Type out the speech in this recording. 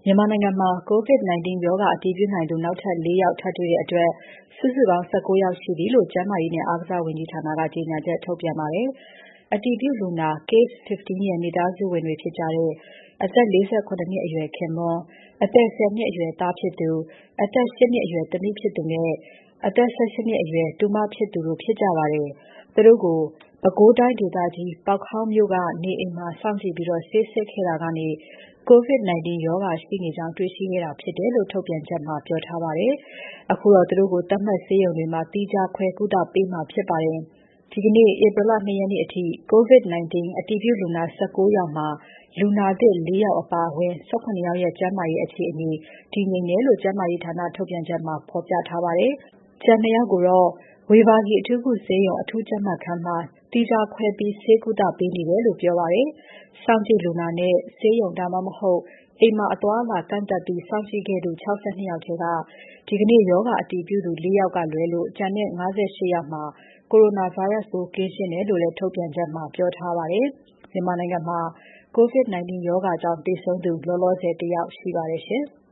မြန်မာနိုင်ငံမှာ COVID-19 ရောဂါအတည်ပြုနိုင်သူ နောက်ထပ် ၄ ယောက်ထပ်တွေ့တဲ့အတွက် စုစုပေါင်း ၁၉ ယောက်ရှိပြီလို့ ကျန်းမာရေးနဲ့ အားကစားဝန်ကြီးဌာနက ကြေညာချက်ထုတ်ပြန်ပါတယ်။ အတည်ပြုလူနာ Case 15 ရဲ့ မိသားစုဝင်တွေဖြစ်ကြတဲ့ အသက် ၄၇ နှစ်အရွယ် ခင်ပွန်း၊ အသက် ၁၀ နှစ်အရွယ်သားဖြစ်သူ၊ အသက် ၈ နှစ်အရွယ်သမီးဖြစ်သူနဲ့ အသက် ၁၈ နှစ်အရွယ်တူမဖြစ်သူတို့ဖြစ်ကြပါတယ်။ သူတို့ကို ပဲခူးတိုင်းဒေသကြီး ပေါက်ခေါင်းမြို့ကနေအိမ်မှာ စောင့်ကြည့်ပြီး ဆေးစစ်ခဲ့တာကနေ COVID-19 ရောဂါရှိနေကြောင်း တွေ့ရှိခဲ့တာဖြစ်တယ်လို့ ထုတ်ပြန်ချက်မှာ ပြောထားပါတယ်။ အခုတော့ သူတို့ကို သတ်မှတ်ဆေးရုံတွေမှာ သီးခြားခွဲကုသပေးမှာဖြစ်ပါတယ်။ ဒီနေ့ ဧပြီလ ၂ ရက်နေ့အထိ COVID-19 အတည်ပြုလူနာ ၁၉ ယောက်မှာ လူနာသစ် ၄ ယောက်အပါအဝင် ၁၇ ယောက်ရဲ့ ကျန်းမာရေးအခြေအနေ တည်ငြိမ်တယ်လို့ ကျန်းမာရေးဌာနထုတ်ပြန်ချက်မှာ ဖော်ပြထားပါတယ်။ ကျန် ၂ ယောက်ကိုတော့ ဝေဘာဂီအထူးကုဆေးရုံ အထူးကြပ်မတ်ခန်းမှာ သီးခြားခွဲပြီး ဆေးကုသပေးနေတယ်လို့ ပြောပါတယ်။ စောင့်ကြည့်လူနာနဲ့ ဆေးရုံ ဒါမှမဟုတ် အိမ်မှာ အသွားအလာကန့်သတ်ပြီး စောင့်ကြည့်ခဲ့သူ ၆၂ ယောက်ထဲက ဒီနေ့ ရောဂါအတည်ပြုသူ ၄ ယောက်ကလွဲလို့ ကျန်တဲ့ ၅၈ ယောက်မှာ Coronavirus ပိုးကင်းရှင်းတယ်လို့လည်း ထုတ်ပြန်ချက်မှာ ပြောထားပါတယ်။ မြန်မာနိုင်ငံမှာ COVID-19 ရောဂါကြောင့် သေဆုံးသူ လောလောဆယ် ၁ ယောက်ရှိပါတယ်ရှင်။